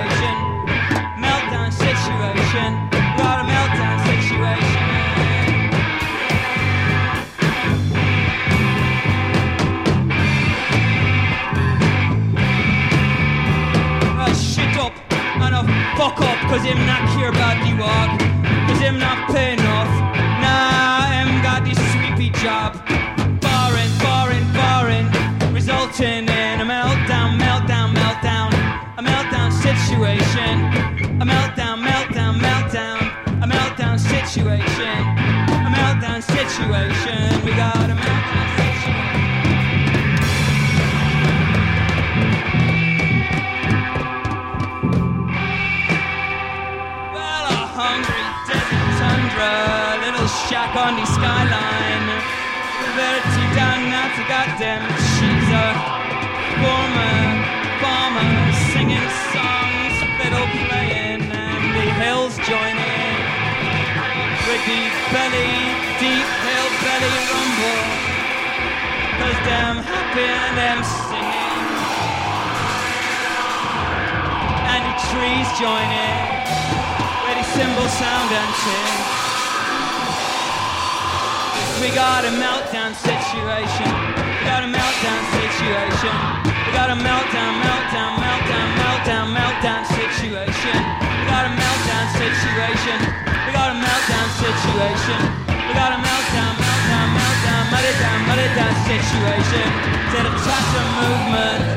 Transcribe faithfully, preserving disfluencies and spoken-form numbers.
situation. Meltdown situation. Got a meltdown situation. I shit up and I fuck up, cause him not care about the work, cause him not pay enough. Nah, him got this sweepy job. Boring, boring, boring, resulting in a meltdown, meltdown, meltdown. A meltdown situation. A meltdown, meltdown, meltdown. A meltdown situation. A meltdown situation. We got a meltdown situation. Well, a hungry desert tundra, little shack on the skyline. Verity down at the goddamn she's a former farmer singing songs, fiddle playing, and the hills joining with the belly, deep hill belly rumble, cause them happy and them singing, and the trees joining with the cymbal sound and sing. We got a meltdown situation. We got a meltdown situation. We got a meltdown, meltdown, meltdown, meltdown, meltdown situation. We got a meltdown situation. We got a meltdown situation. We got a meltdown, meltdown, meltdown, meltdown, meltdown situation. To the Tata movement.